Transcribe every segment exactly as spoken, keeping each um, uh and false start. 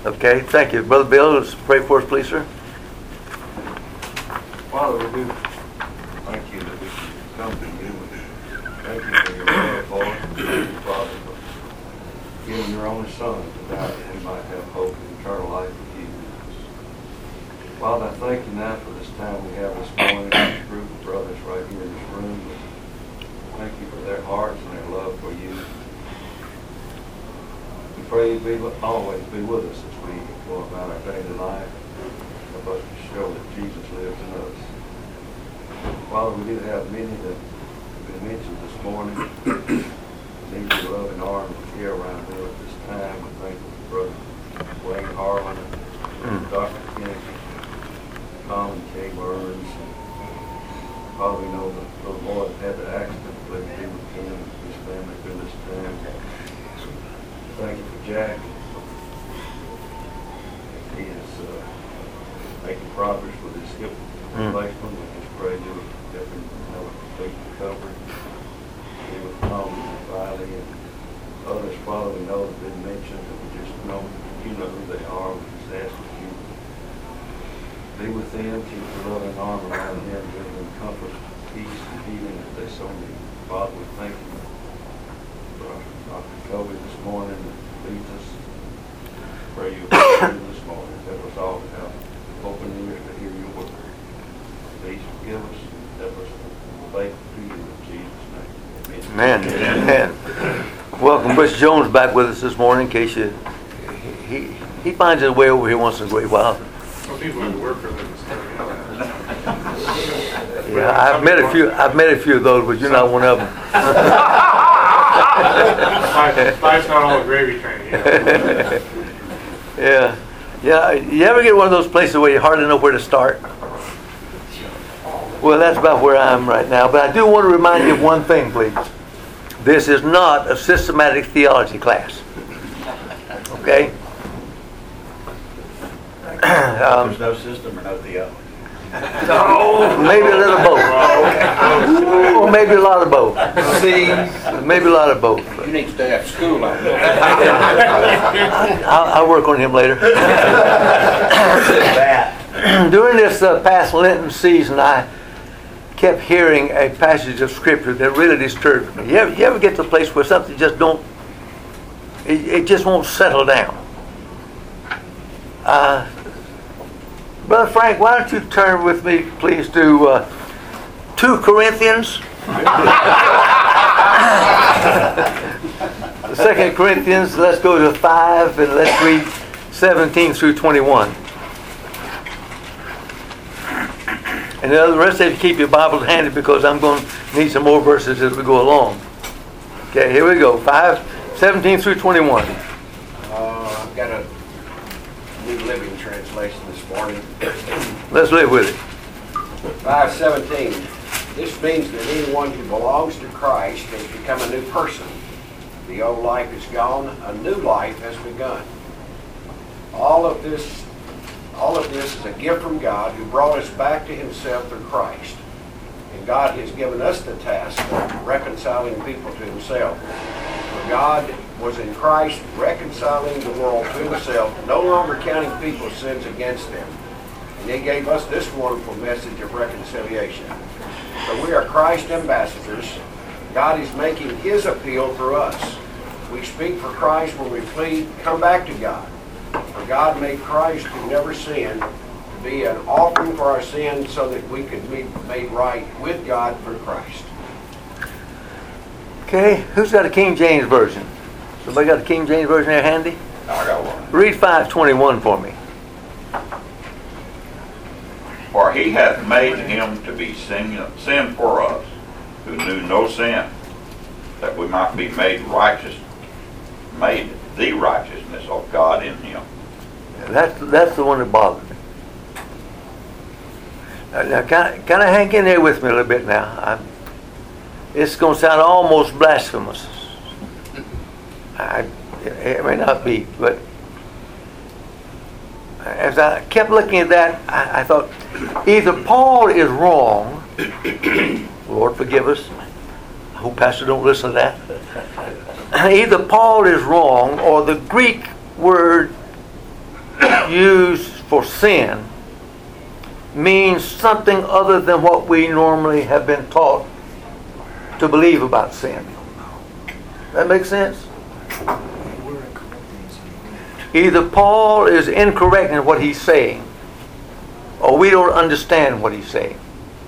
Okay, thank you. Brother Bill, let's pray for us, please, sir. Father, we do thank you that we can come to you. Thank you for your love, Lord. Thank you, Father, for giving your only Son to die that we might have hope and eternal life with you. Father, I thank you now for this time we have this morning, this group of brothers right here in this room. Thank you for their hearts and their love for you. We pray you be, always be with us as we go about our daily life. Help us to show that Jesus lives in us. Father, we do have many that have been mentioned this morning. We need your loving arm to care around here at this time. We thank you for Brother Wayne Harlan, mm. Doctor Kennedy, Tom and Kay Burns. Father, we know that the Lord had the accident. Please be with him and his family through this time. Thank you for Jack. He is uh, making progress with his hip replacement. We just pray you would help him have a complete recovery. Be with Tom and Riley and others, Father, we know have been mentioned, and we just know you know who they are. We just ask that you be with them, keep your loving arm around them, give them comfort, peace, and healing that they so need. Father, we thank you for Doctor Kobe this morning that leads us. Pray you will this morning. Help us all to have open ears to hear your word. Please forgive us. Help us to faithful to you in Jesus' name. Amen. Amen. Amen. Welcome Butch Jones back with us this morning in case you he he finds his way over here once in a great while. Well, people have to work for them. Yeah, I've met a few. I've met a few of those, but you're not one of them. Five, five's not all the gravy train. You know? Yeah, yeah. You ever get one of those places where you hardly know where to start? Well, that's about where I am right now. But I do want to remind you of one thing, please. This is not a systematic theology class. Okay. um, There's no system or no theology. No, maybe a little both. Or maybe a lot of both. See, maybe a lot of both. You need to stay at school on I'll, I'll work on him later. During this uh, past Lenten season, I kept hearing a passage of Scripture that really disturbed me. You ever, you ever get to a place where something just don't, it, it just won't settle down? Uh, Brother Frank, why don't you turn with me, please, to uh, two Corinthians. Second Corinthians, let's go to five, and let's read seventeen through twenty-one. And the rest of you keep your Bibles handy because I'm going to need some more verses as we go along. Okay, here we go. five, seventeen through twenty-one. Uh, I've got a New Living Translation this morning. Let's live with it. five seventeen. This means that anyone who belongs to Christ has become a new person. The old life is gone, a new life has begun. All of this, all of this is a gift from God who brought us back to himself through Christ. And God has given us the task of reconciling people to himself. For God was in Christ reconciling the world to himself, no longer counting people's sins against them. And he gave us this wonderful message of reconciliation. So we are Christ ambassadors. God is making his appeal through us. We speak for Christ when we plead, come back to God. For God made Christ, who never sinned, to be an offering for our sins so that we could be made right with God through Christ. Okay, who's got a King James Version? Somebody got a King James Version there handy? I got one. Read five twenty-one for me. For he hath made him to be sin, sin for us, who knew no sin, that we might be made righteous, made the righteousness of God in him. That's that's the one that bothered me. Now, now kind of, kind of hang in there with me a little bit now. I'm, it's going to sound almost blasphemous. I, it may not be, but as I kept looking at that, I, I thought, either Paul is wrong, Lord forgive us, I hope Pastor don't listen to that. Either Paul is wrong, or the Greek word used for sin means something other than what we normally have been taught to believe about sin. That makes sense? Either Paul is incorrect in what he's saying, or we don't understand what he's saying.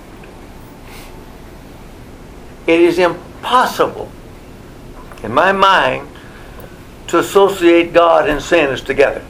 It is impossible, in my mind, to associate God and sin as together.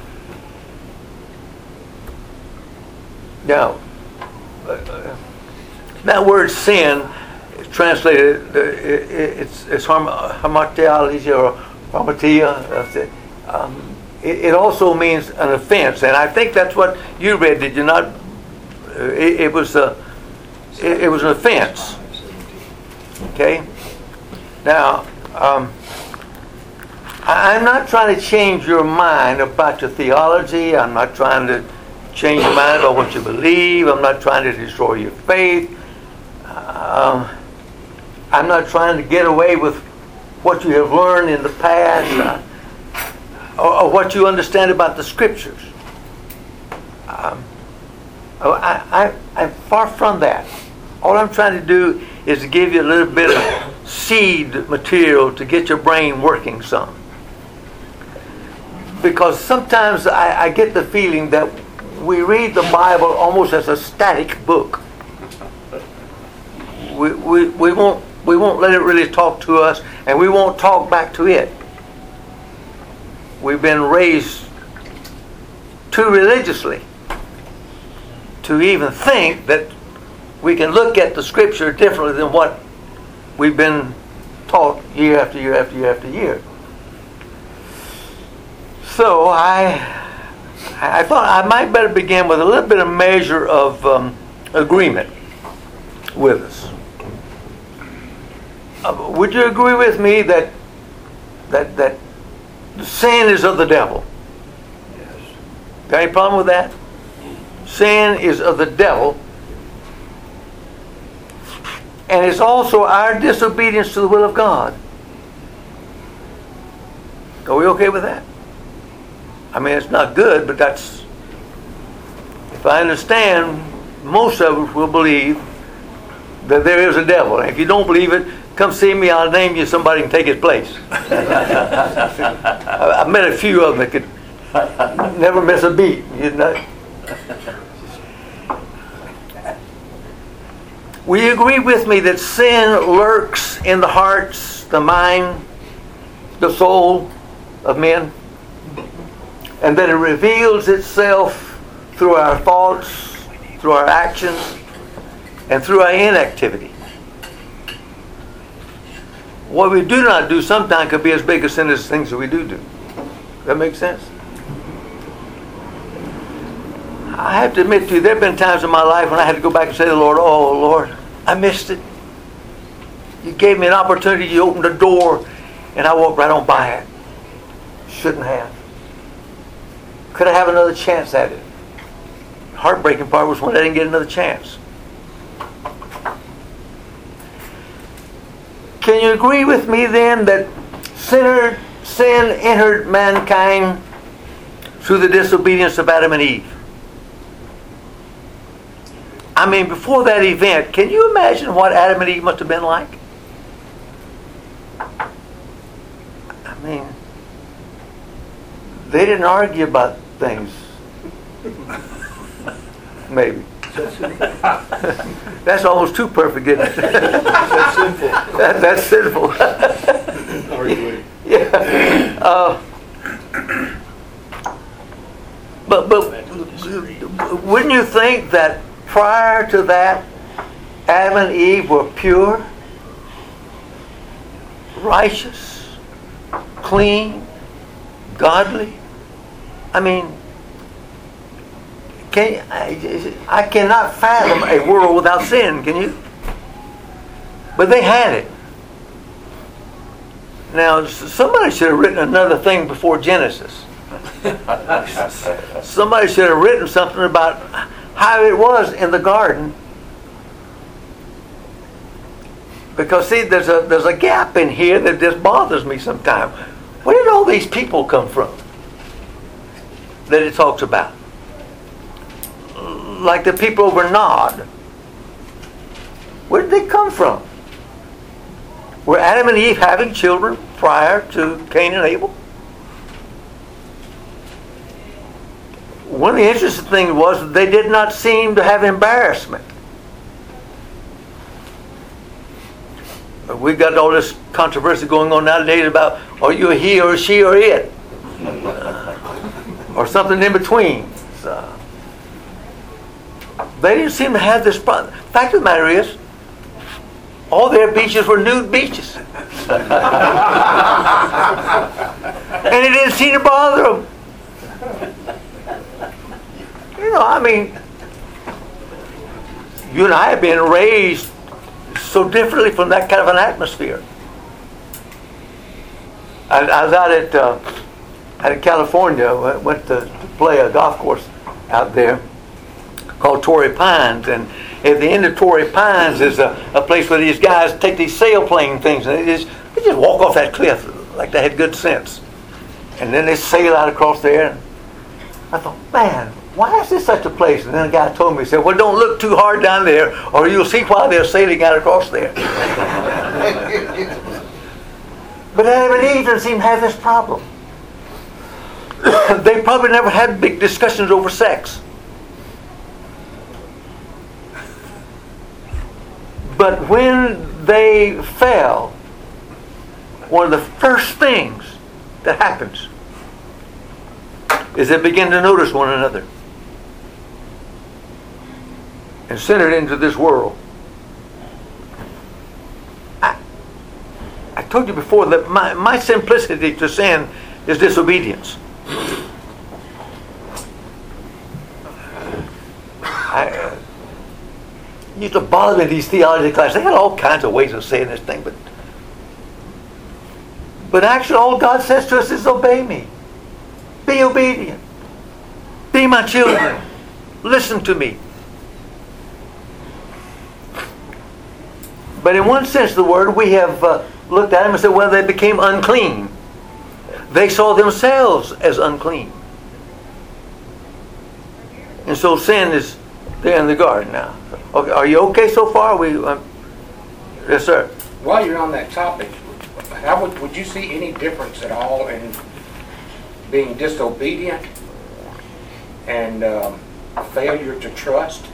Now, uh, that word sin is translated, uh, it, it's, it's hamartiology or hamartia. Um, it, it also means an offense, and I think that's what you read. Did you not? Uh, it, it was a, it, it was an offense. Okay. Now, um, I, I'm not trying to change your mind about your theology. I'm not trying to change your mind about what you believe. I'm not trying to destroy your faith. Um, I'm not trying to get away with what you have learned in the past uh, or, or what you understand about the Scriptures. Um, I, I, I'm far from that. All I'm trying to do is to give you a little bit of seed material to get your brain working some. Because sometimes I, I get the feeling that we read the Bible almost as a static book. We, we, we, won't, we won't let it really talk to us, and we won't talk back to it. We've been raised too religiously to even think that we can look at the Scripture differently than what we've been taught year after year after year after year. So I... I thought I might better begin with a little bit of measure of um, agreement with us. Uh, would you agree with me that that that sin is of the devil? Yes. Got any problem with that? Sin is of the devil, and it's also our disobedience to the will of God. Are we okay with that? I mean, it's not good, but that's, if I understand, most of us will believe that there is a devil. And if you don't believe it, come see me, I'll name you somebody who can take his place. I, I met a few of them that could never miss a beat. You know? Will you agree with me that sin lurks in the hearts, the mind, the soul of men? And that it reveals itself through our thoughts, through our actions, and through our inactivity. What we do not do sometimes could be as big a sin as things that we do do. Does that make sense? I have to admit to you, there have been times in my life when I had to go back and say to the Lord, oh Lord, I missed it. You gave me an opportunity, you opened a door, and I walked right on by it. Shouldn't have. Could I have another chance at it? The heartbreaking part was when I didn't get another chance. Can you agree with me then that sinner, sin entered mankind through the disobedience of Adam and Eve? I mean, before that event, can you imagine what Adam and Eve must have been like? I mean, they didn't argue about things. Maybe. That's almost too perfect, isn't it? That's sinful. That, that's sinful. Arguing. Yeah. Uh, but but wouldn't you think that prior to that, Adam and Eve were pure, righteous, clean, godly? I mean, can I, I cannot fathom a world without sin, can you? But they had it. Now, somebody should have written another thing before Genesis. Somebody should have written something about how it was in the garden. Because, see, there's a, there's a gap in here that just bothers me sometimes. Where did all these people come from? that it talks about. Like the people over Nod. Where did they come from? Were Adam and Eve having children prior to Cain and Abel? One of the interesting things was that they did not seem to have embarrassment. We've got all this controversy going on nowadays about, are you a he or a she or it? Or something in between. So, they didn't seem to have this problem. Fact of the matter is, all their beaches were nude beaches. And it didn't seem to bother them. You know, I mean, you and I have been raised so differently from that kind of an atmosphere. I, I was out at, uh, out in California, went to, to play a golf course out there called Torrey Pines, and at the end of Torrey Pines is a, a place where these guys take these sailplane things and they just, they just walk off that cliff like they had good sense. And then they sail out across there. And I thought, man, why is this such a place? And then a guy told me, he said, well, don't look too hard down there or you'll see why they're sailing out across there. But Adam and Eve didn't seem to have this problem. They probably never had big discussions over sex. But when they fell, one of the first things that happens is they begin to notice one another and send it into this world. I, I told you before that my, my simplicity to sin is disobedience. I, uh, used to bother me in these theology classes. They had all kinds of ways of saying this thing, but but actually all God says to us is obey me. Be obedient. Be my children. Listen to me. But in one sense of the word, we have uh, looked at them and said, well, they became unclean. They saw themselves as unclean. And so sin is there in the garden now. Okay, are you okay so far? We, um, yes, sir. While you're on that topic, how would, would you see any difference at all in being disobedient and um, a failure to trust?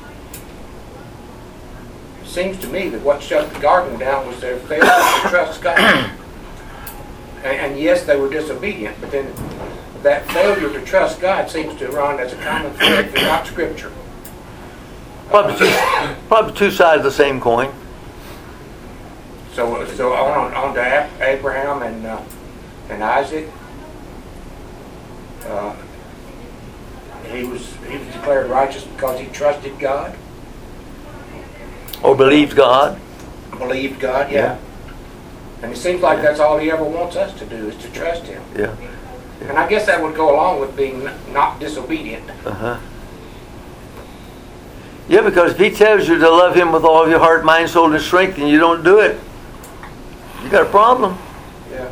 It seems to me that what shut the garden down was their failure to trust God. And, and yes, they were disobedient, but then that failure to trust God seems to run as a common thread throughout Scripture. Probably two, probably two sides of the same coin. So, so on, on to Abraham and uh, and Isaac. Uh, he was he was declared righteous because he trusted God. Or believed God. Believed God, yeah. yeah. And it seems like that's all he ever wants us to do, is to trust him. Yeah. yeah. And I guess that would go along with being not disobedient. Uh-huh. Yeah, because if he tells you to love him with all of your heart, mind, soul, and strength, and you don't do it, you got a problem. Yeah.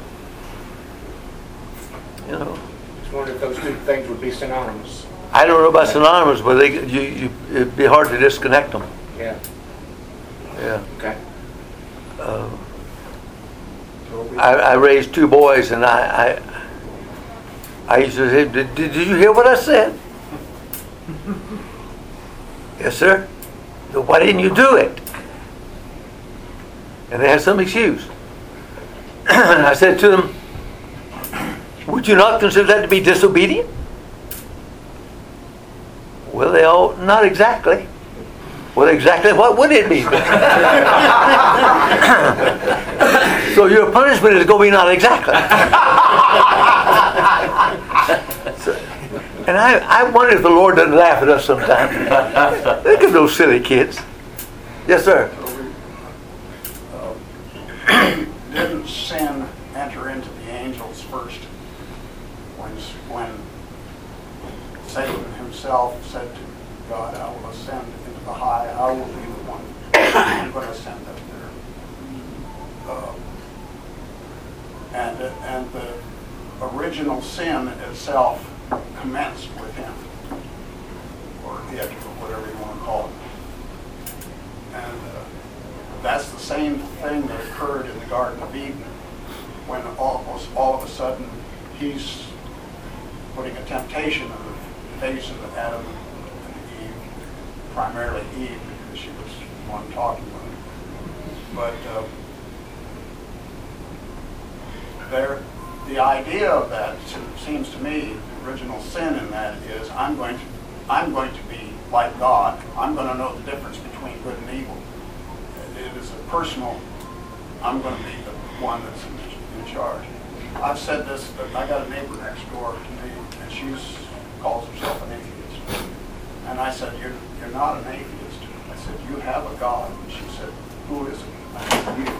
You know. Just wonder if those two things would be synonymous. I don't know about synonymous, but they, you, you, it'd be hard to disconnect them. Yeah. Yeah. Okay. Uh, I, I raised two boys, and I, I, I used to say, did, did you hear what I said? Yes, sir. So why didn't you do it? And they had some excuse. And I said to them, would you not consider that to be disobedient? Well, they all, not exactly. Well, exactly what would it be? So your punishment is going to be not exactly. So, and I, I wonder if the Lord doesn't laugh at us sometimes. Look at those silly kids. Yes, sir. Uh, didn't sin enter into the angels first when, when Satan himself said to God, I will ascend into the high, I will be the one I'm going to ascend up there. Uh, and, and the original sin itself commenced with him, or it, or whatever you want to call it. And uh, that's the same thing that occurred in the Garden of Eden, when all, all of a sudden he's putting a temptation in the face of Adam and Eve, primarily Eve, because she was the one talking with him. But uh, there, the idea of that seems to me, the original sin in that is I'm going to, I'm going to be like God. I'm going to know the difference between good and evil. It is a personal. I'm going to be the one that's in, in charge. I've said this, but I got a neighbor next door to me, and she calls herself an atheist. And I said, you're, you're not an atheist. I said, you have a God. And she said, who is it? I said, you.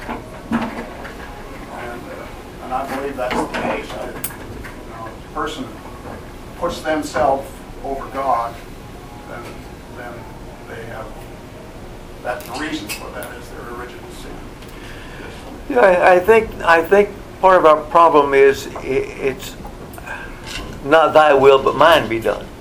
And, uh, and I believe that's the case. I, you know, if a person puts themselves over God, then, then they have, that's the reason for that is their original sin. Yeah, I, I think I think part of our problem is it, it's not thy will but mine be done.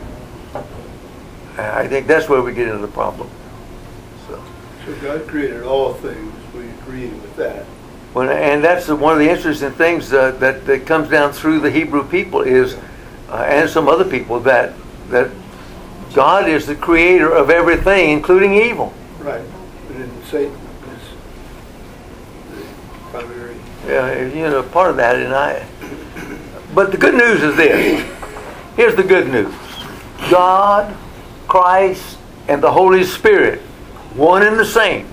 I think that's where we get into the problem. So, so God created all things. We agree with that. When, and that's the, one of the interesting things uh, that, that comes down through the Hebrew people is, uh, and some other people, that that God is the creator of everything, including evil. Right. But then Satan is the primary. Yeah, you know, part of that, and I. But the good news is this. Here's the good news. God, Christ, and the Holy Spirit, one and the same,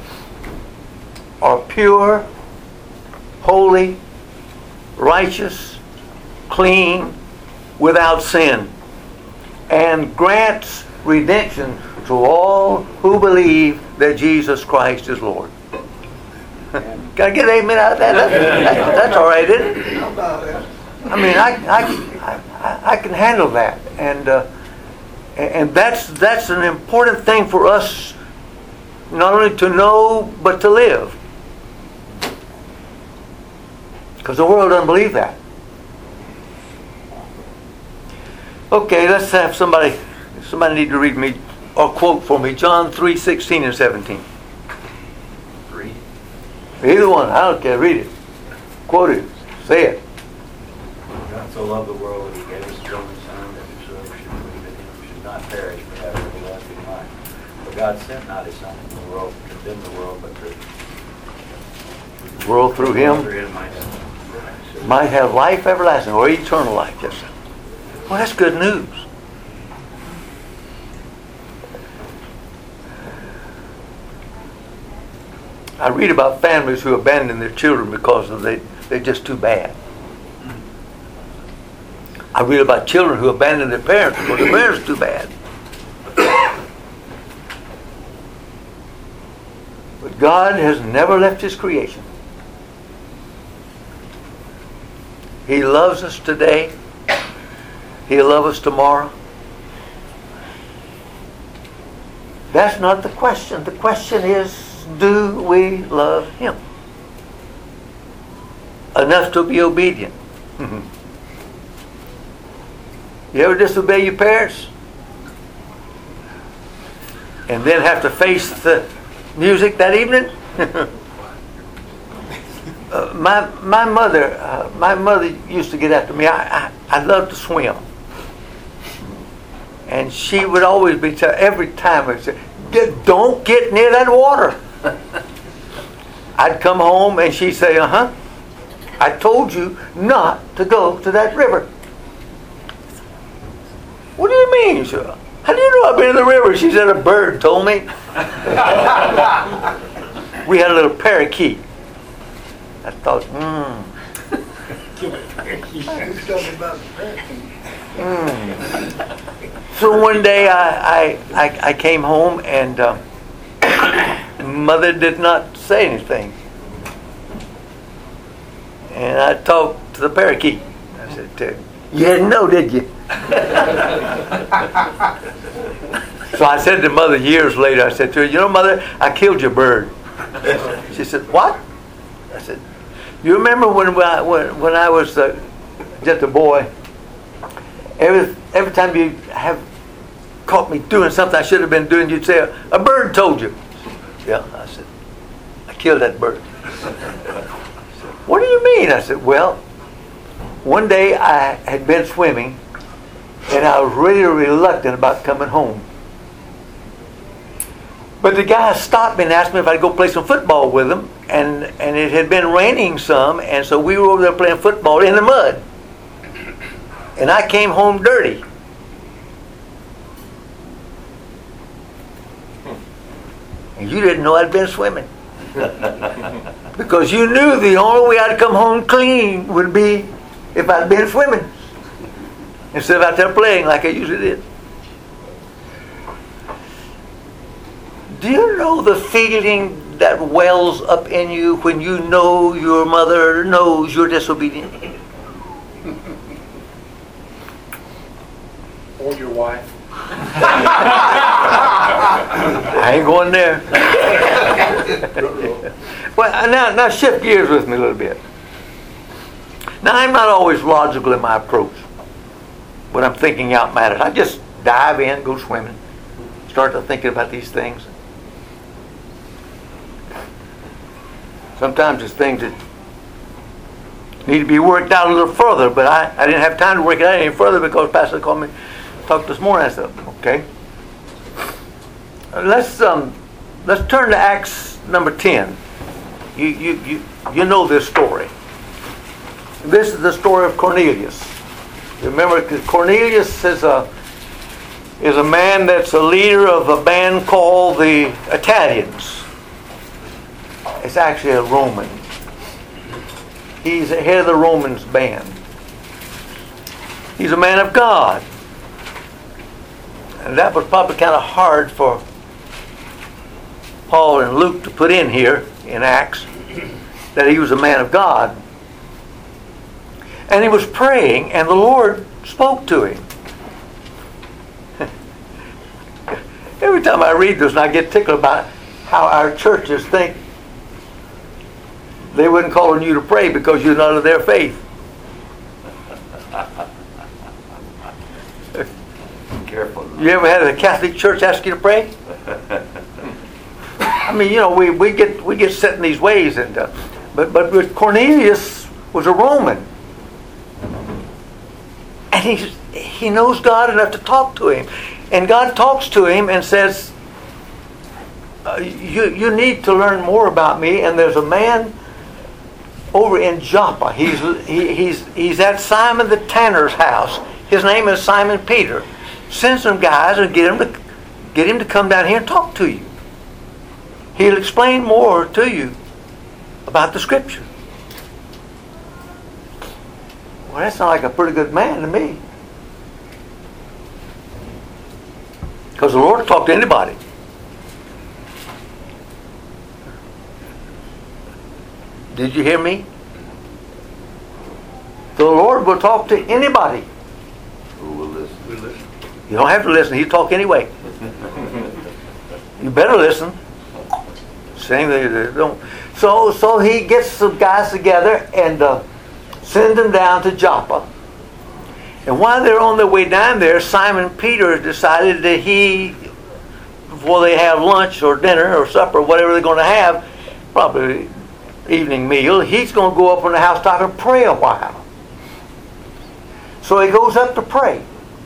are pure, holy, righteous, clean, without sin, and grants redemption to all who believe that Jesus Christ is Lord. Can I get an amen out of that? That's, that, that's all right, isn't it? How about that? I mean, I, I, I, I can handle that, and uh, and that's that's an important thing for us, not only to know but to live, because the world doesn't believe that. Okay, let's have somebody. Somebody need to read me or quote for me John three sixteen and seventeen. Read. Either one, I don't care. Read it. Quote it. Say it. God so loved the world that he gave his only Son, that whosoever should believe in him should not perish but have everlasting life. For God sent not his Son into the world to condemn the world, but to The world through him through him might have might have life everlasting or eternal life. Yes, sir. Well, that's good news. I read about families who abandon their children because of they, they're just too bad. I read about children who abandon their parents because their parents are too bad. But God has never left his creation. He loves us today. He'll love us tomorrow. That's not the question. The question is, do we love him enough to be obedient? You ever disobey your parents and then have to face the music that evening? uh, my my mother uh, my mother used to get after me. I I, I loved to swim, and she would always be tell every time I said, "Don't get near that water." I'd come home and she'd say, "Uh-huh, I told you not to go to that river." "What do you mean, sir? How do you know I've been in the river?" She said, "A bird told me." We had a little parakeet. I thought, hmm. Who's talking about the parakeet? Mm. So one day I, I, I, I came home and um, Mother did not say anything. And I talked to the parakeet. I said, "You didn't know, did you?" So I said to Mother years later, I said to her, "You know, Mother, I killed your bird." She said, "What?" I said, "You remember when I, when, when I was uh, just a boy, Every, every time you have caught me doing something I should have been doing, you'd say, a bird told you. Yeah, I said, I killed that bird. What do you mean? I said, well, one day I had been swimming and I was really reluctant about coming home. But the guy stopped me and asked me if I'd go play some football with him, and, and it had been raining some, and so we were over there playing football in the mud. And I came home dirty. And you didn't know I'd been swimming. Because you knew the only way I'd come home clean would be if I'd been swimming instead of out there playing like I usually did. Do you know the feeling that wells up in you when you know your mother knows you're disobedient? Or your wife. I ain't going there. Well, now, now shift gears with me a little bit. Now, I'm not always logical in my approach when I'm thinking out matters. I just dive in, go swimming, start to thinking about these things. Sometimes it's things that need to be worked out a little further, but I, I didn't have time to work it out any further because Pastor called me, talked this morning. I said, okay. Let's um, let's turn to Acts number ten. You you you you know this story. This is the story of Cornelius. Remember, Cornelius is a is a man that's a leader of a band called the Italians. It's actually a Roman. He's the head of the Romans band. He's a man of God. And that was probably kind of hard for Paul and Luke to put in here in Acts, that he was a man of God. And he was praying, and the Lord spoke to him. Every time I read this, and I get tickled about how our churches think they wouldn't call on you to pray because you're not of their faith. Careful. You ever had a Catholic church ask you to pray? I mean, you know, we, we get we get set in these ways, and uh, but but with Cornelius was a Roman, and he he knows God enough to talk to him, and God talks to him and says, uh, "You you need to learn more about me." And there's a man over in Joppa. He's he, he's he's at Simon the tanner's house. His name is Simon Peter. Send some guys and get him to get him to come down here and talk to you. He'll explain more to you about the Scripture. Well, that sounds like a pretty good man to me. Because the Lord will talk to anybody. Did you hear me? The Lord will talk to anybody. Who will listen? We listen. You don't have to listen. He'll talk anyway. You better listen. Saying they don't. So, so he gets some guys together and uh, sends them down to Joppa. And while they're on their way down there, Simon Peter decided that he, before they have lunch or dinner or supper, whatever they're going to have, probably evening meal, he's going to go up on the housetop and pray a while. So he goes up to pray.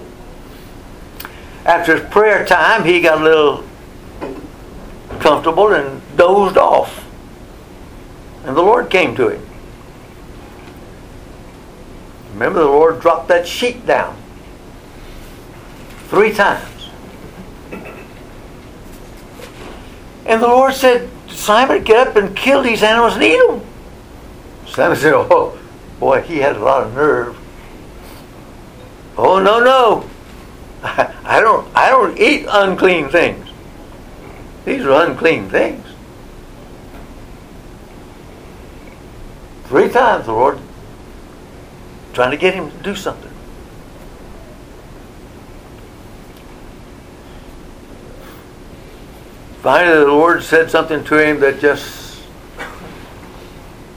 After his prayer time, he got a little comfortable and dozed off. And the Lord came to him. Remember, the Lord dropped that sheet down three times. And the Lord said, Simon, get up and kill these animals and eat them. Simon said, oh, boy, he had a lot of nerve. Oh, no, no. I don't, I don't eat unclean things. These are unclean things. Three times the Lord trying to get him to do something. Finally, the Lord said something to him that just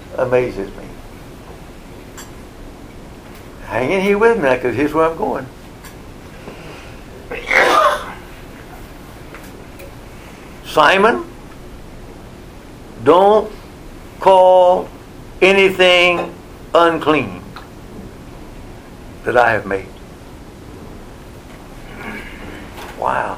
amazes me. Hang in here with me, because here's where I'm going. Simon, don't call anything unclean that I have made. Wow.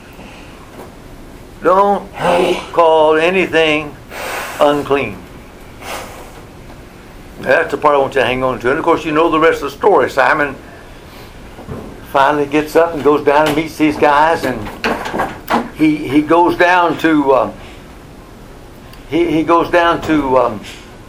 Don't call anything unclean. That's the part I want you to hang on to. And of course, you know the rest of the story. Simon finally gets up and goes down and meets these guys, and he he goes down to um, he he goes down to um,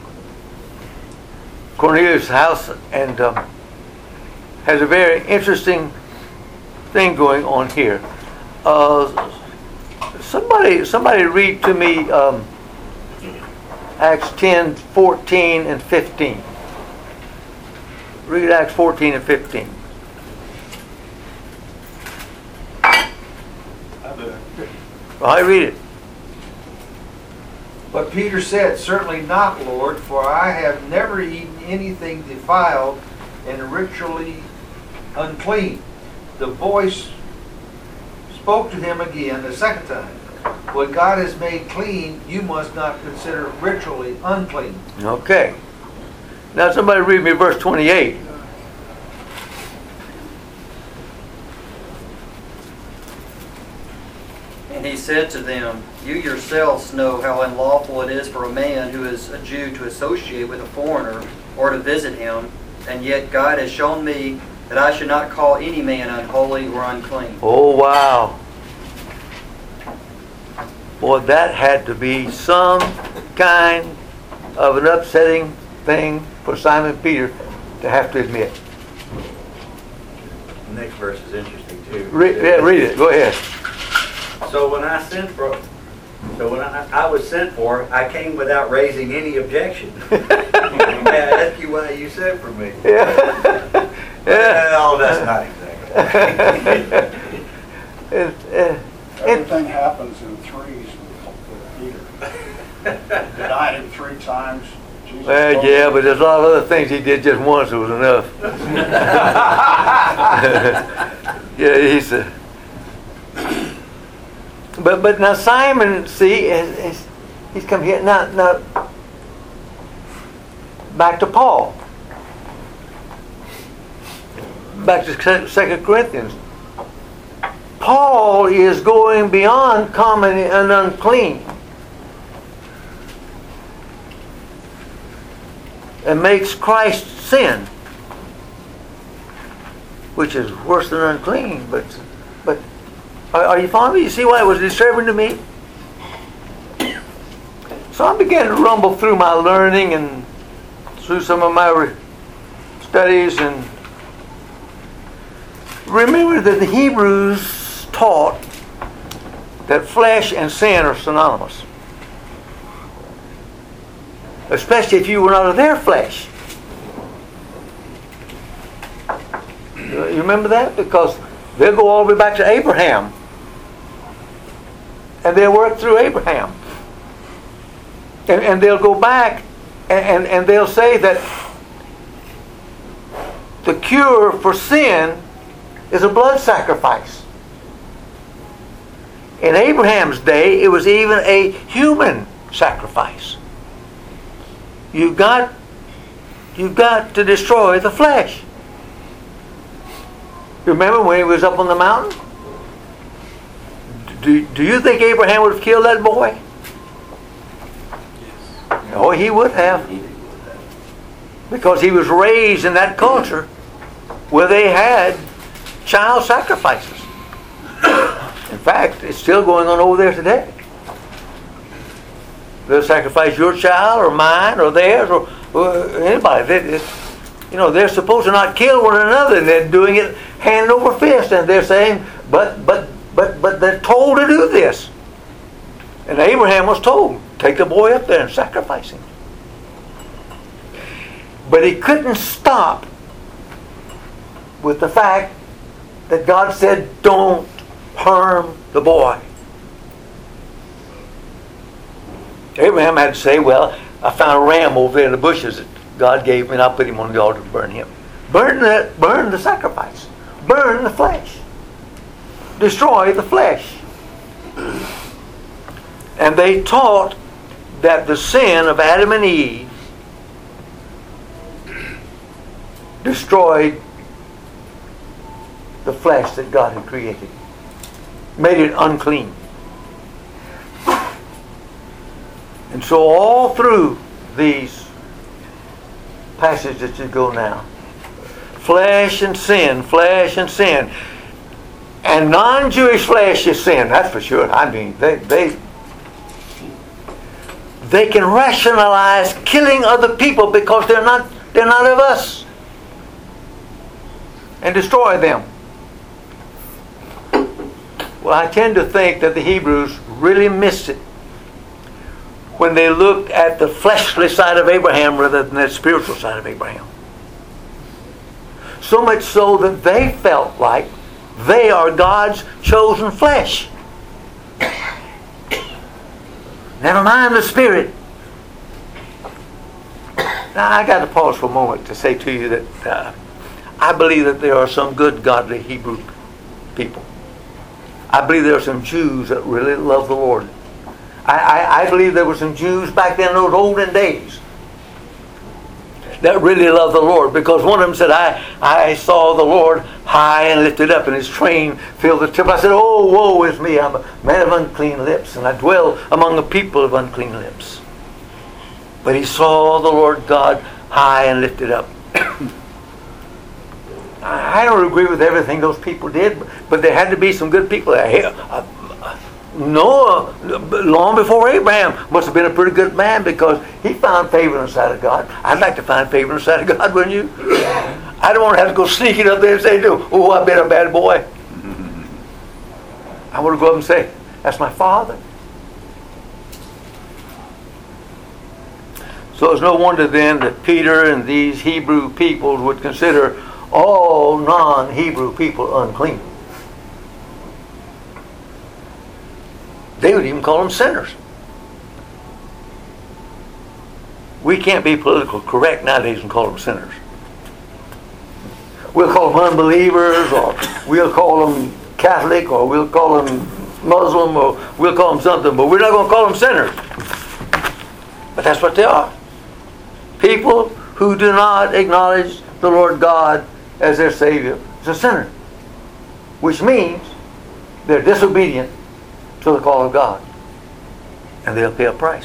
Cornelius' house and um, has a very interesting thing going on here. Uh, somebody somebody read to me um, Acts ten, fourteen, and fifteen. Read Acts fourteen and fifteen. I read it. But Peter said, "Certainly not, Lord, for I have never eaten anything defiled and ritually unclean." The voice spoke to him again the second time. "What God has made clean, you must not consider ritually unclean." Okay. Now somebody read me verse twenty-eight. And he said to them, "You yourselves know how unlawful it is for a man who is a Jew to associate with a foreigner or to visit him, and yet God has shown me that I should not call any man unholy or unclean." Oh, wow. Boy, that had to be some kind of an upsetting thing for Simon Peter to have to admit. The next verse is interesting too. Read, yeah, read it. Go ahead. So when I sent for, so when I, I was sent for, I came without raising any objection. I ask you why you sent for me. Yeah. Yeah. Well, that's not exactly. it, it, Everything happens in threes with Peter. Denied him three times. Jesus well, told yeah, him. but there's a lot of other things he did just once that was enough. Yeah, he's a. But but now Simon, see, is, is, he's come here now. Now back to Paul. Back to Second Corinthians. Paul is going beyond common and unclean, and makes Christ sin, which is worse than unclean. But but are, are you following me? You see why it was disturbing to me? So I began to rumble through my learning and through some of my re- studies, and remember that the Hebrews taught that flesh and sin are synonymous. Especially if you were not of their flesh. You remember that? Because they'll go all the way back to Abraham. And they'll work through Abraham. And, and they'll go back and, and, and they'll say that the cure for sin is a blood sacrifice. In Abraham's day, it was even a human sacrifice. You've got, you've got to destroy the flesh. Remember when he was up on the mountain? Do, do you think Abraham would have killed that boy? Yes. Oh, he would have. Because he was raised in that culture where they had child sacrifices. In fact, it's still going on over there today. They'll sacrifice your child or mine or theirs or, or anybody. They, it, you know, they're supposed to not kill one another, and they're doing it hand over fist, and they're saying, but but but but they're told to do this. And Abraham was told, take the boy up there and sacrifice him. But he couldn't stop with the fact that God said, don't harm the boy. Abraham had to say, well, I found a ram over there in the bushes that God gave me, and I'll put him on the altar to burn him. Burn the, burn the sacrifice. Burn the flesh. destroy the flesh. And they taught that the sin of Adam and Eve destroyed the flesh that God had created, made it unclean. And so all through these passages that you go now, flesh and sin, flesh and sin. And non-Jewish flesh is sin, that's for sure. I mean, they they they can rationalize killing other people because they're not they're not of us, and destroy them. Well, I tend to think that the Hebrews really missed it when they looked at the fleshly side of Abraham rather than the spiritual side of Abraham. So much so that they felt like they are God's chosen flesh. Never mind the spirit. Now, I got to pause for a moment to say to you that uh, I believe that there are some good, godly Hebrew people. I believe there are some Jews that really love the Lord. I, I, I believe there were some Jews back then in those olden days that really loved the Lord, because one of them said, I, I saw the Lord high and lifted up, and his train filled the temple. I said, oh, woe is me, I'm a man of unclean lips, and I dwell among a people of unclean lips. But he saw the Lord God high and lifted up. I don't agree with everything those people did, but there had to be some good people there. Noah, long before Abraham, must have been a pretty good man, because he found favor in the sight of God. I'd like to find favor in the sight of God, wouldn't you? I don't want to have to go sneaking up there and say, oh, I've been a bad boy. I want to go up and say, that's my father. So it's no wonder then that Peter and these Hebrew peoples would consider all non-Hebrew people unclean. They would even call them sinners. We can't be politically correct nowadays and call them sinners. We'll call them unbelievers, or we'll call them Catholic, or we'll call them Muslim, or we'll call them something, but we're not going to call them sinners. But that's what they are. People who do not acknowledge the Lord God as their Savior is a sinner, which means they're disobedient to the call of God, and they'll pay a price.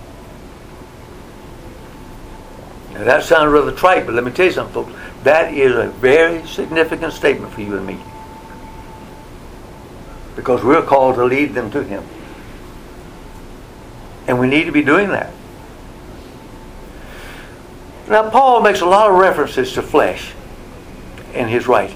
Now that sounds rather trite, but let me tell you something, folks. That is a very significant statement for you and me, because we're called to lead them to Him, and we need to be doing that. Now, Paul makes a lot of references to flesh in his writings.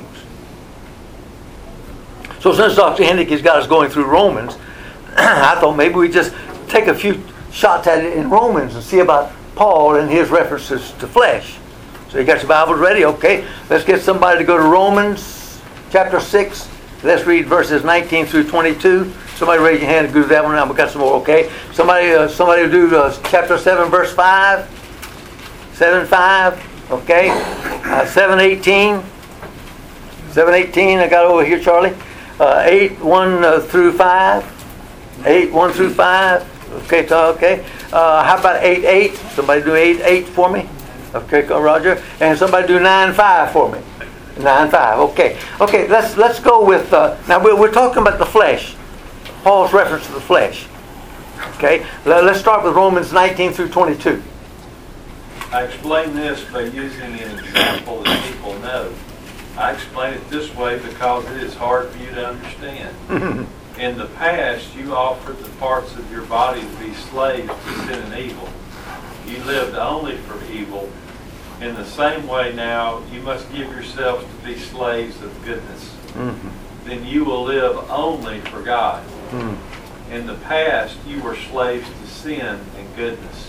So since Doctor Hendrick has got us going through Romans, I thought maybe we just take a few shots at it in Romans and see about Paul and his references to flesh. So you got your Bibles ready? Okay. Let's get somebody to go to Romans chapter six. Let's read verses nineteen through twenty-two. Somebody raise your hand and do that one. I've got some more, okay? Somebody uh, somebody do uh, chapter seven, verse five. seven five, okay? Uh, seven eighteen. seven eighteen, I got over here, Charlie. Uh, eight one uh, through five. eight one through five. Okay, so, okay. Uh, how about eight eight? Somebody do eight eight for me. Okay, Roger. And somebody do nine five for me. nine five, okay. Okay, let's let's go with, uh, now we're, we're talking about the flesh. Paul's reference to the flesh. Okay, let's start with Romans nineteen through twenty-two. I explain this by using an example that people know. I explain it this way because it is hard for you to understand. In the past, you offered the parts of your body to be slaves to sin and evil. You lived only for evil. In the same way now, you must give yourselves to be slaves of goodness. Mm-hmm. Then you will live only for God. Mm. In the past, you were slaves to sin and goodness.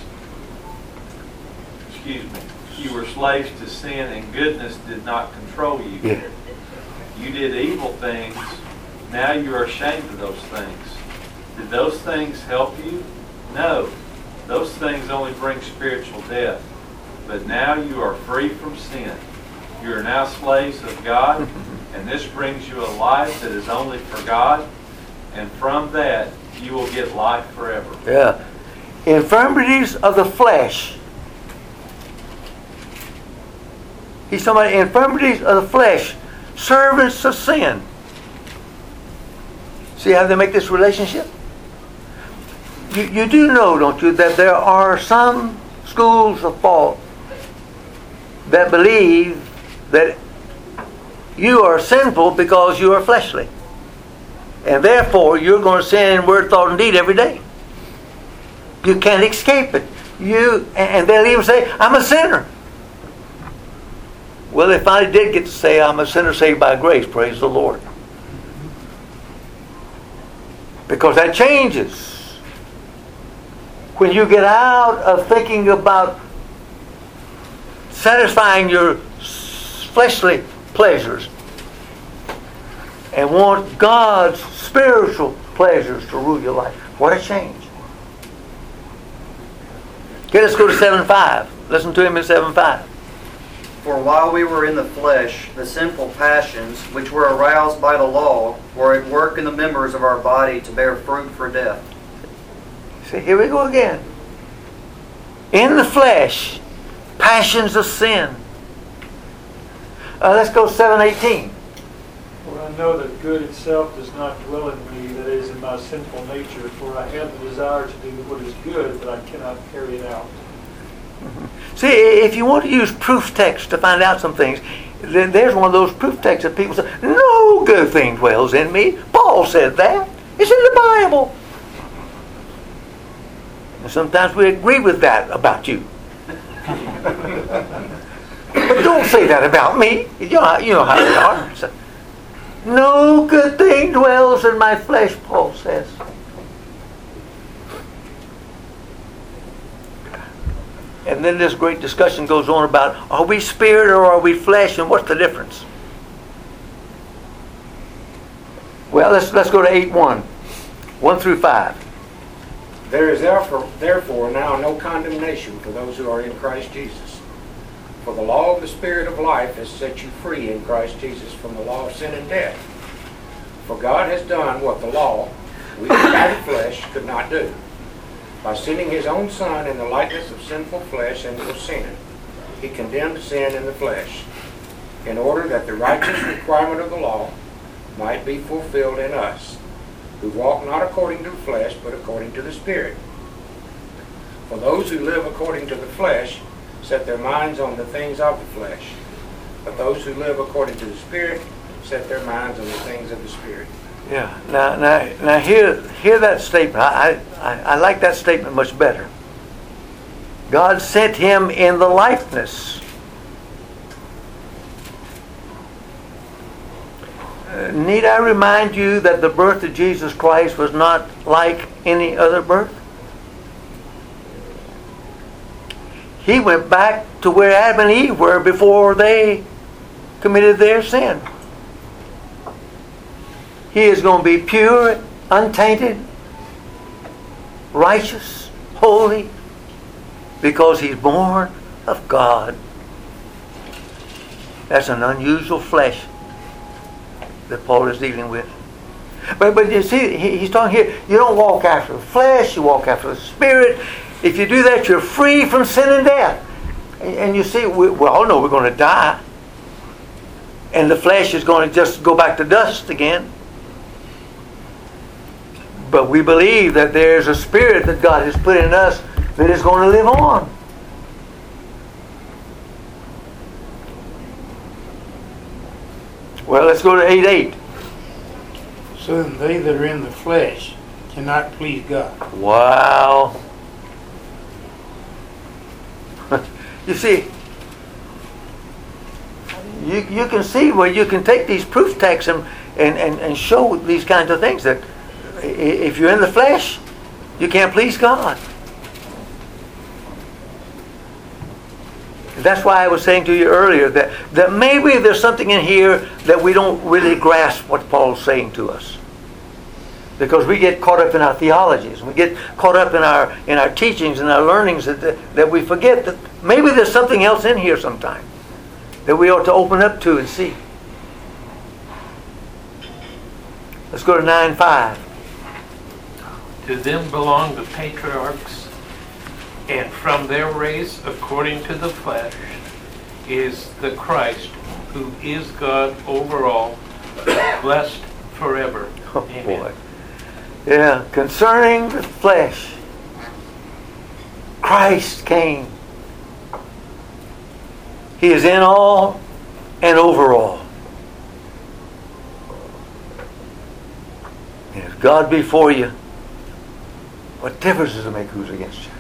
Excuse me. You were slaves to sin, and goodness did not control you. Yeah. You did evil things. Now you are ashamed of those things. Did those things help you? No. Those things only bring spiritual death. But now you are free from sin. You are now slaves of God. And this brings you a life that is only for God, and from that you will get life forever. Yeah. Infirmities of the flesh. He's talking about infirmities of the flesh, servants of sin. See how they make this relationship? You, you do know, don't you, that there are some schools of thought that believe that you are sinful because you are fleshly. And therefore, you're going to sin in word, thought, and deed every day. You can't escape it. You and they'll even say, I'm a sinner. Well, if I did get to say I'm a sinner saved by grace, praise the Lord. Because that changes. When you get out of thinking about satisfying your fleshly pleasures and want God's spiritual pleasures to rule your life. What a change. Okay, let's go to seven five. Listen to him in seven five. For while we were in the flesh, the sinful passions, which were aroused by the law, were at work in the members of our body to bear fruit for death. See, here we go again. In the flesh, passions of sin. Uh, let's go seven eighteen. For I know that good itself does not dwell in me, that is, in my sinful nature, for I have the desire to do what is good, but I cannot carry it out. Mm-hmm. See, if you want to use proof text to find out some things, then there's one of those proof texts that people say, no good thing dwells in me. Paul said that. It's in the Bible. And sometimes we agree with that about you. But don't say that about me. You know how, you know how they are. So, no good thing dwells in my flesh, Paul says. And then this great discussion goes on about, are we spirit or are we flesh, and what's the difference? Well, let's let's go to eight one. one through five. There is therefore, therefore now no condemnation for those who are in Christ Jesus. For the law of the Spirit of life has set you free in Christ Jesus from the law of sin and death. For God has done what the law, we by the flesh, could not do. By sending His own Son in the likeness of sinful flesh and for sin, He condemned sin in the flesh, in order that the righteous requirement of the law might be fulfilled in us, who walk not according to the flesh, but according to the Spirit. For those who live according to the flesh set their minds on the things of the flesh, but those who live according to the Spirit set their minds on the things of the Spirit. Yeah. Now, now, now, hear, hear that statement. I, I, I like that statement much better. God sent Him in the likeness. Uh, need I remind you that the birth of Jesus Christ was not like any other birth? He went back to where Adam and Eve were before they committed their sin. He is going to be pure, untainted, righteous, holy, because He's born of God. That's an unusual flesh that Paul is dealing with. But, but you see, he, he's talking here, you don't walk after the flesh, you walk after the Spirit. If you do that, you're free from sin and death. And, and you see, we, we all know we're going to die. And the flesh is going to just go back to dust again. But we believe that there's a spirit that God has put in us that is going to live on. Well, let's go to eight eight. So then they that are in the flesh cannot please God. Wow. You see, you, you can see where you can take these proof texts and, and, and, and show these kinds of things, that if you're in the flesh, you can't please God. That's why I was saying to you earlier that, that maybe there's something in here that we don't really grasp what Paul's saying to us. Because we get caught up in our theologies. We get caught up in our in our teachings and our learnings that, that, that we forget that maybe there's something else in here sometime that we ought to open up to and see. Let's go to nine five. To them belong the patriarchs, and from their race, according to the flesh, is the Christ, who is God over all, blessed forever. Oh, Amen. boy. Yeah, concerning the flesh, Christ came. He is in all and over all. And if God be for you, what difference does it make who's against you?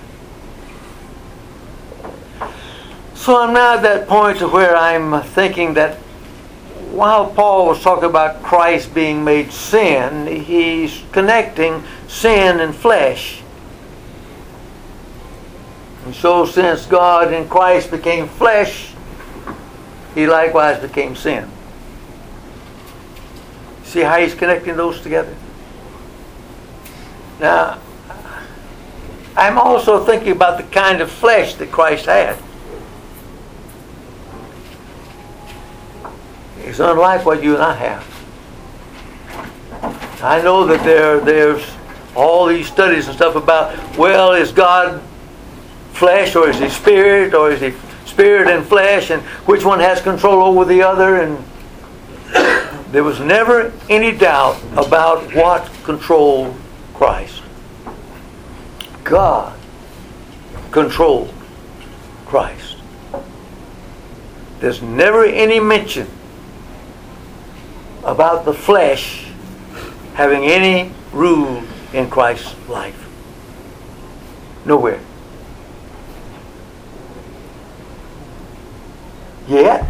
So I'm now at that point to where I'm thinking that while Paul was talking about Christ being made sin, he's connecting sin and flesh. And so since God in Christ became flesh, he likewise became sin. See how he's connecting those together? Now, I'm also thinking about the kind of flesh that Christ had. It's unlike what you and I have. I know that there, there's all these studies and stuff about, well, is God flesh or is he spirit or is he spirit and flesh, and which one has control over the other? And there was never any doubt about what controlled Christ. God controlled Christ. There's never any mention about the flesh having any rule in Christ's life. Nowhere. Yet,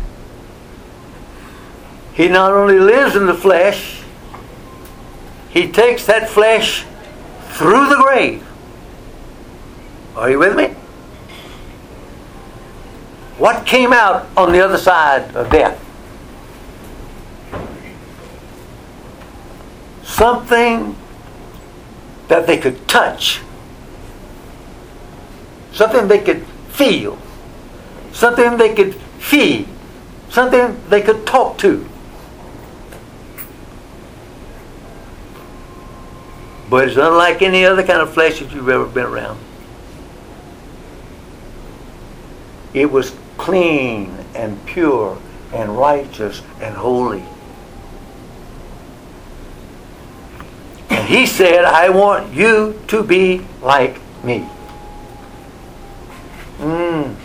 he not only lives in the flesh, he takes that flesh through the grave. Are you with me? What came out on the other side of death? Something that they could touch. Something they could feel. Something they could feed. Something they could talk to. But it's unlike any other kind of flesh that you've ever been around. It was clean and pure and righteous and holy. And he said, I want you to be like me. Mm.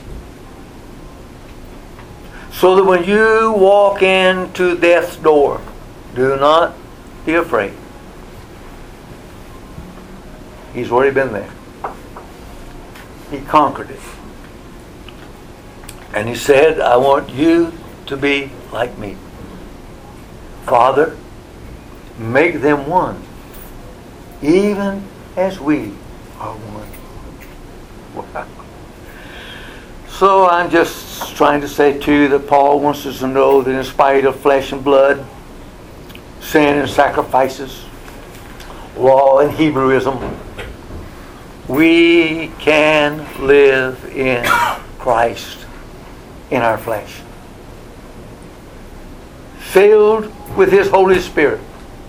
So that when you walk into death's door, do not be afraid. He's already been there. He conquered it. And he said, I want you to be like me. Father, make them one, even as we are one. Wow. So I'm just trying to say to you that Paul wants us to know that in spite of flesh and blood, sin and sacrifices, law and Hebrewism, we can live in Christ in our flesh, filled with His Holy Spirit,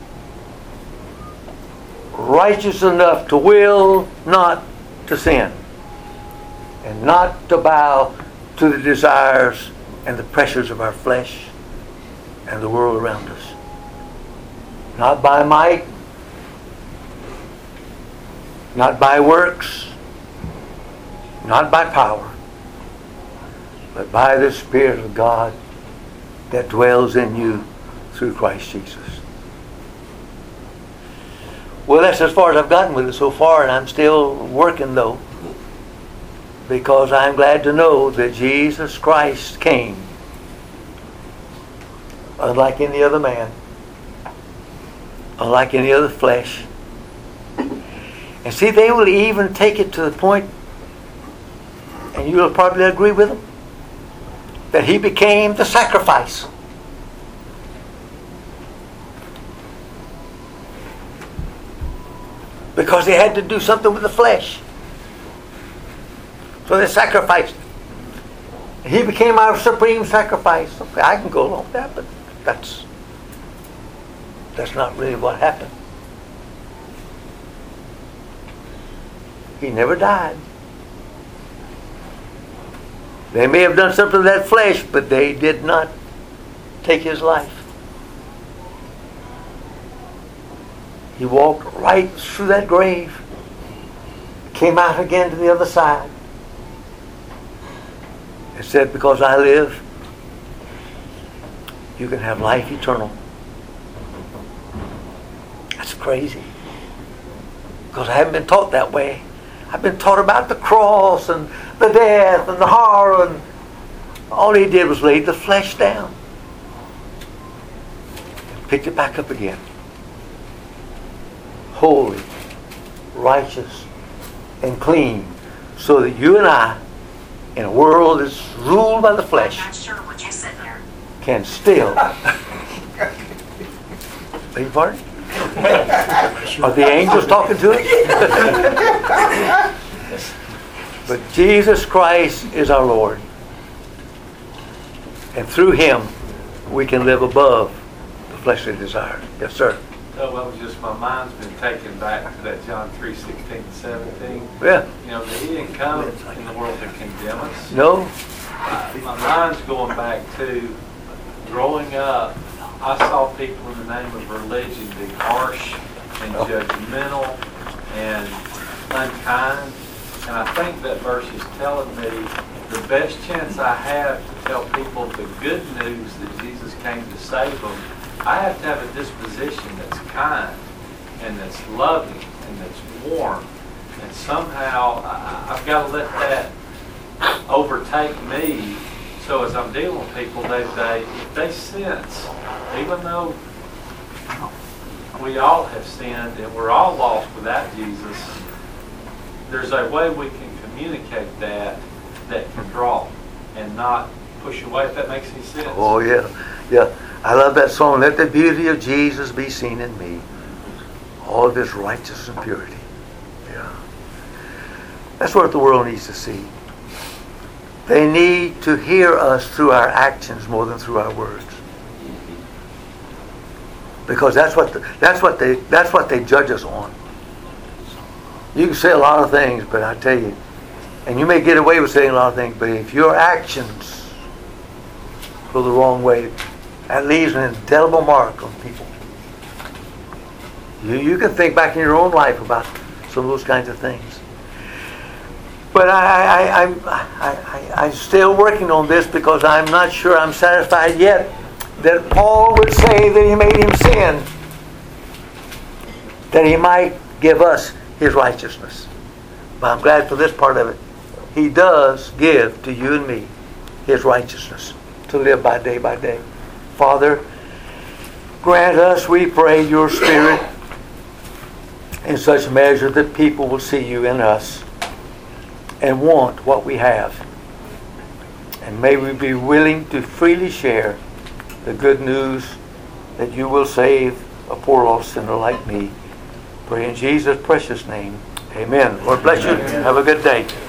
righteous enough to will not to sin, and not to bow to the desires and the pressures of our flesh and the world around us. Not by might, not by works, not by power, but by the Spirit of God that dwells in you through Christ Jesus. Well, that's as far as I've gotten with it so far, and I'm still working though, because I'm glad to know that Jesus Christ came unlike any other man, unlike any other flesh. And see, they will even take it to the point, and you'll probably agree with them, that He became the sacrifice. Because they had to do something with the flesh. So they sacrificed. He became our supreme sacrifice. Okay, I can go along with that, but that's that's not really what happened. He never died. They may have done something to that flesh, but they did not take his life. He walked right through that grave, came out again to the other side, and said, because I live, you can have life eternal. That's crazy. Because I haven't been taught that way. I've been taught about the cross and the death and the horror, and all he did was lay the flesh down and picked it back up again. Holy, righteous, and clean, so that you and I, in a world that's ruled by the flesh, can still. Beg your pardon? Are the angels talking to us? But Jesus Christ is our Lord. And through Him, we can live above the fleshly desires. Yes, sir. So well, just my mind's been taken back to that John three sixteen and seventeen. Yeah. You know, that He didn't come in the world to condemn us. No. Uh, my mind's going back to growing up. I saw people in the name of religion be harsh and judgmental and unkind. And I think that verse is telling me the best chance I have to tell people the good news that Jesus came to save them, I have to have a disposition that's kind and that's loving and that's warm. And somehow I, I've got to let that overtake me. So as I'm dealing with people day to day, if they sense, even though we all have sinned and we're all lost without Jesus, there's a way we can communicate that that can draw and not push away, if that makes any sense. Oh, yeah. Yeah. I love that song, let the beauty of Jesus be seen in me. All of His righteousness and purity. Yeah. That's what the world needs to see. They need to hear us through our actions more than through our words. Because that's what the, that's what they that's what they judge us on. You can say a lot of things, but I tell you, and you may get away with saying a lot of things, but if your actions go the wrong way, that leaves an indelible mark on people. You you can think back in your own life about some of those kinds of things. But I, I, I'm, I, I, I'm still working on this because I'm not sure I'm satisfied yet that Paul would say that he made him sin, that he might give us his righteousness. But I'm glad for this part of it. He does give to you and me his righteousness to live by day by day. Father, grant us, we pray, your Spirit in such measure that people will see you in us and want what we have. And may we be willing to freely share the good news that you will save a poor lost sinner like me. Pray in Jesus' precious name. Amen. Lord bless you. Have a good day.